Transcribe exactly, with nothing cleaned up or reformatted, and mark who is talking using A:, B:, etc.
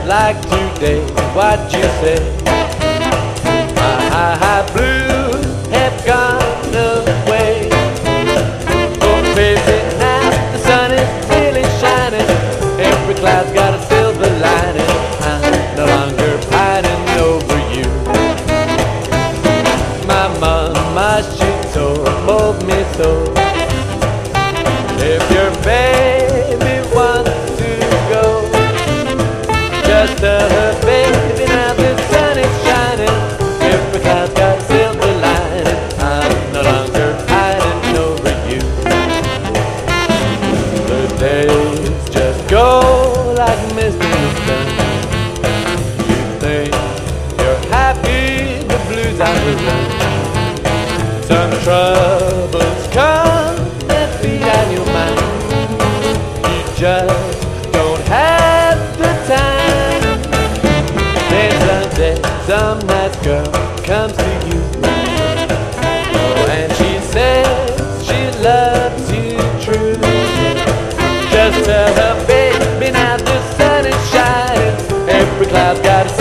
A: like today. What you say? My high, high blues have gone away. Oh baby, now the sun is really shining. Every cloud's got a silver lining. I'm no longer pining over you. My mama, she told me so. If your baby wants to go, just tell her, baby, now the sun is shining. Every cloud's got a silver lining. I'm no longer pining over you. The days just go like mist in the sun. You think you're happy, the blues out the run. Some troubles come and feed on your mind. You just don't have the time. Then someday some nice girl comes to you, oh, and she says she loves you true. Just tell her, baby, now the sun is shining. Every cloud's got a